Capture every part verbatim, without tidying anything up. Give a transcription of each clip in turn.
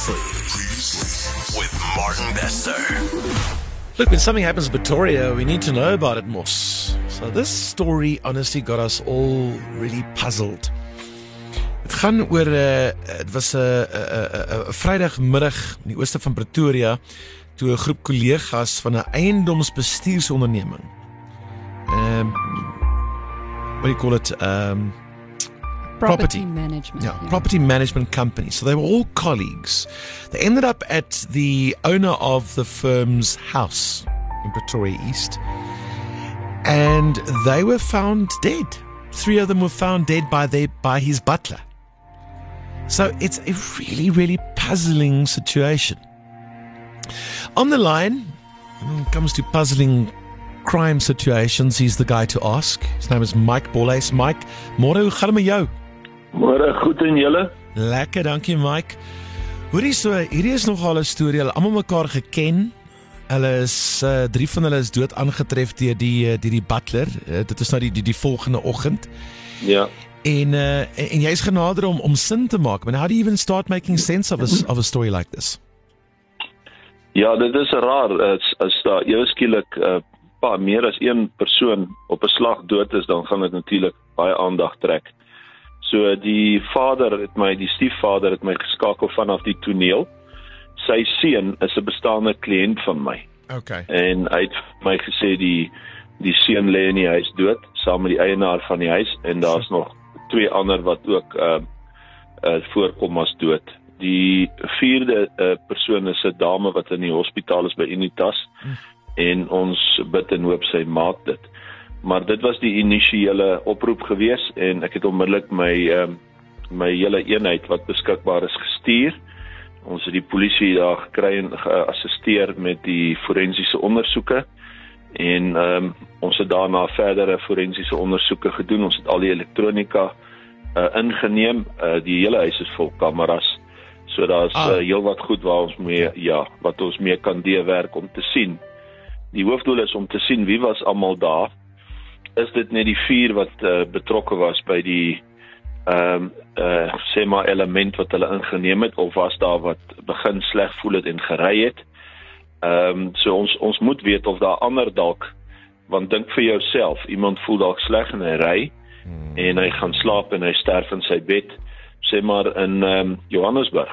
Previously, previously with Martin Bester. Look, when something happens in Pretoria, we need to know about it, Mos. So this story honestly got us all really puzzled. Het gaan oor, uh, het was 'n uh, uh, uh, Vrydagmiddag in die ooste van Pretoria, toe 'n groep kollegas van 'n eiendomsbestuursonderneming, um, what do you call it, um, Property, property management. Yeah, property management company. So they were all colleagues. They ended up at the owner of the firm's house in Pretoria East, and they were found dead. Three of them were found dead by their by his butler. So it's a really, really puzzling situation. On the line, when it comes to puzzling crime situations, he's the guy to ask. His name is Mike Bolhuis. Mike, môre, hoe gaan dit met jou? Môre, goed en julle? Lekker, dankie Mike. Hoorie so, hierdie is nogal 'n storie. Hulle almal mekaar geken. Hulle is uh, drie van hulle is dood aangetref deur die deur die butler. Uh, dit is nou die die, die volgende oggend. Ja. En uh, en, en jy's genader om om sin te maak. But how do you even start making sense of a of a story like this? Ja, dit is raar as as daar ewe skielik 'n uh, paar meer as een persoon op 'n slag dood is, dan gaan dit natuurlik baie aandag trek. So die vader het my, die stiefvader het my geskakel vanaf die toneel. Sy seun is 'n bestaande kliënt van my. Okay. En hy het my gesê die die seun lê in die huis dood saam met die eienaar van die huis, en daar's nog twee ander wat ook uh, uh, voorkom as dood. Die vierde uh, persoon is 'n dame wat in die hospitaal is by Unitas, hmm. en ons bid en hoop sy maak dit. Maar dit was die initiële oproep gewees, en ek het onmiddellik my um, my hele eenheid wat beskikbaar is gestuur. Ons het die polisie daar gekry en geassisteer met die forensiese ondersoeke, en um, ons het daarna verdere forensiese ondersoeke gedoen. Ons het al die elektronika uh, ingeneem. Uh, die hele huis is vol kameras, so daar's ah. uh, heel wat goed waar ons mee, ja, wat ons mee kan deurwerk om te sien. Die hoofdoel is om te sien wie was almal daar. Is dit net die vier wat uh, betrokke was by die ehm um, uh, sê maar element wat hulle ingeneem het, of was daar wat begin sleg voel het en gery het? Ehm um, so ons ons moet weet of daar ander dalk, want dink vir jouself, iemand voel dalk sleg en hy ry hmm. en hy gaan slaap en hy sterf in sy bed, sê maar in ehm um, Johannesburg.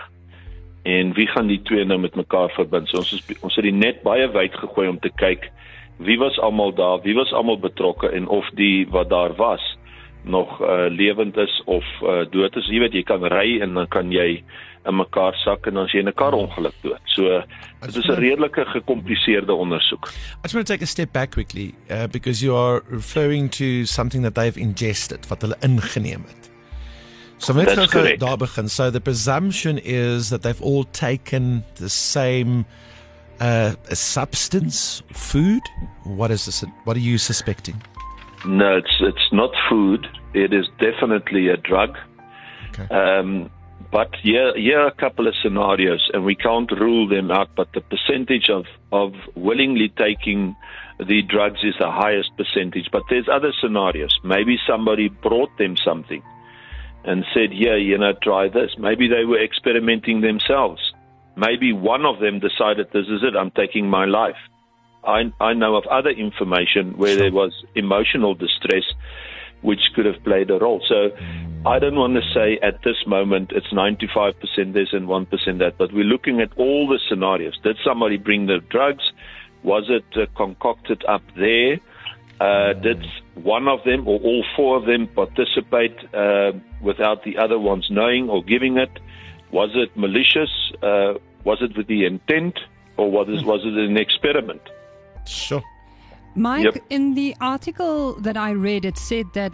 En wie gaan die twee nou met mekaar verbind? So ons is, ons het die net baie wyd gegooi om te kyk wie was almal daar, wie was almal betrokke, en of die wat daar was nog uh, lewend is of uh, dood is. Jy weet, jy kan ry en dan kan jy in mekaar sak en dan is jy in 'n karongeluk dood. So uh, dit is 'n redelike gekompliseerde ondersoek. I just want to take a step back quickly, uh, because you are referring to something that they've ingested, wat hulle ingeneem het. So let's go daar begin. So the presumption is that they've all taken the same uh, substance, food. What is this? What are you suspecting? No, it's it's not food. It is definitely a drug. Okay. Um, but here, here are a couple of scenarios, and we can't rule them out. But the percentage of of willingly taking the drugs is the highest percentage. But there's other scenarios. Maybe somebody brought them something and said, "Yeah, you know, try this." Maybe they were experimenting themselves. Maybe one of them decided, "This is it. I'm taking my life." I, I know of other information where there was emotional distress which could have played a role. So I don't want to say at this moment it's ninety-five percent this and one percent that, but we're looking at all the scenarios. Did somebody bring the drugs? Was it uh, concocted up there? Uh, did one of them or all four of them participate uh, without the other ones knowing or giving it? Was it malicious? Uh, was it with the intent? Or was it, was it an experiment? Sure. Mike, Yep. in the article that I read, it said that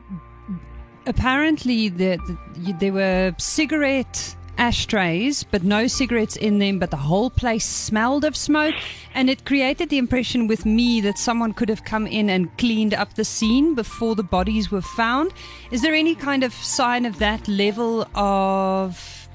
apparently the, the, there were cigarette ashtrays, but no cigarettes in them, but the whole place smelled of smoke, and it created the impression with me that someone could have come in and cleaned up the scene before the bodies were found. Is there any kind of sign of that level of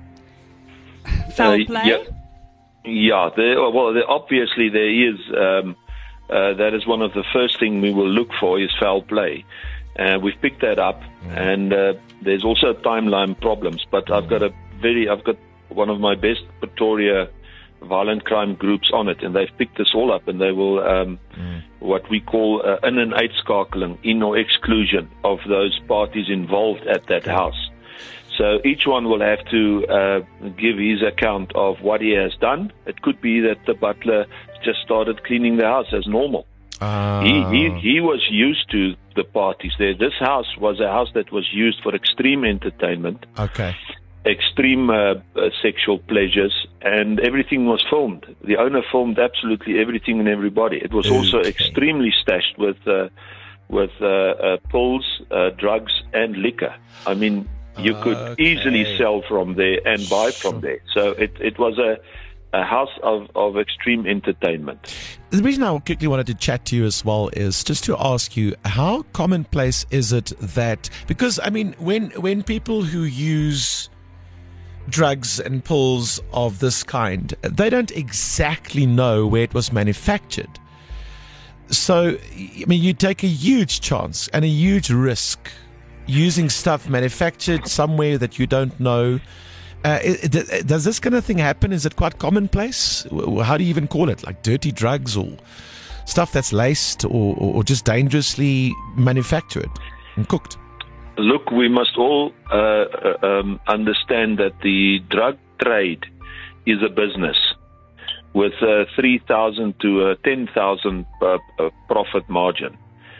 foul Uh, play? yeah. Yeah, there, well, there, obviously there is. Um, uh, that is one of the first things we will look for is foul play. Uh, we've picked that up, mm. and uh, there's also timeline problems. But mm. I've got a very, I've got one of my best Pretoria violent crime groups on it, and they've picked this all up, and they will um, mm. what we call uh, in and uitskakeling, in or exclusion of those parties involved at that house. So each one will have to uh, give his account of what he has done. It could be that the butler just started cleaning the house as normal. Uh. He, he he was used to the parties there. This house was a house that was used for extreme entertainment. Okay. Extreme uh, uh, sexual pleasures, and everything was filmed. The owner filmed absolutely everything and everybody. It was okay. also extremely stashed with uh, with uh, uh, pills, uh, drugs, and liquor. I mean, you could okay. easily sell from there and buy from there. So it, it was a, a house of, of extreme entertainment. The reason I quickly wanted to chat to you as well is just to ask you, how commonplace is it that, because, I mean, when when people who use drugs and pills of this kind, they don't exactly know where it was manufactured. So, I mean, you take a huge chance and a huge risk using stuff manufactured somewhere that you don't know. Uh, it, does this kind of thing happen? Is it quite commonplace? How do you even call it? Like dirty drugs or stuff that's laced or, or just dangerously manufactured and cooked? Look, we must all uh, um, understand that the drug trade is a business with a three thousand to a ten thousand uh, uh, profit margin.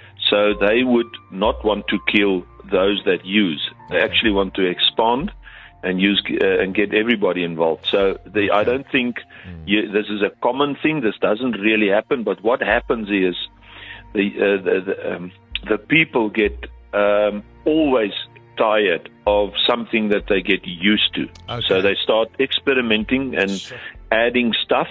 So they would not want to kill those that use. They actually want to expand and use uh, and get everybody involved. So the, I don't think you, this is a common thing. This doesn't really happen. But what happens is the uh, the the, um, the people get um, always tired of something that they get used to. Okay. So they start experimenting and sure. adding stuff,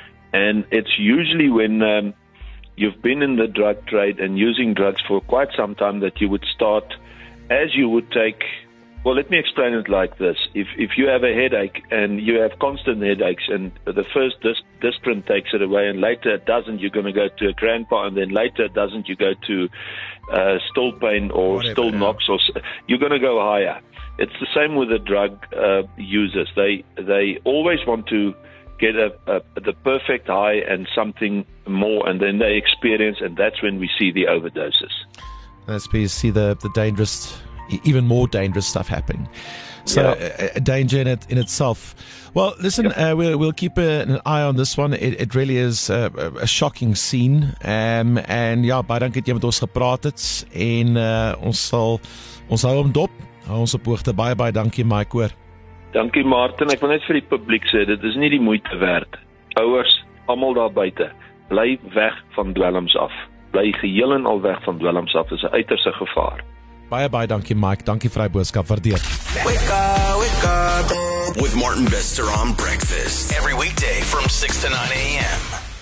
and it's usually when um, you've been in the drug trade and using drugs for quite some time that you would start, as you would take, well, let me explain it like this. If if you have a headache and you have constant headaches, and the first dis- Disprin takes it away, and later it doesn't, you're going to go to a grandpa, and then later it doesn't, you go to uh, still pain or Whatever, still knocks, or you're going to go higher. It's the same with the drug uh, users. They they always want to get a, a, the perfect high and something more, and then they experience, and that's when we see the overdoses. That's where you see the, the dangerous, even more dangerous stuff happening. So yeah. a, a danger in it in itself. Well, listen, yep. uh, we'll, we'll keep a, an eye on this one. It, it really is a, a shocking scene. Um, en ja, baie dankie dat jy met ons gepraat het. En uh, ons sal ons hou hom dop. Hou ons op hoogte. Baie baie dankie, Mike, hoor. Dankie, Martin. Ek wil net vir die publiek sê, dit is nie die moeite werd. Ouers, almal daar buite, bly weg van dwelms af. Bly geheel en al weg van dwelms af. Dit is 'n uiterste gevaar. Baie baie dankie, Mike. Dankie vir die boodskap. Waardeer. Wake up, wake up with Martin Bester on breakfast every weekday from six to nine a.m.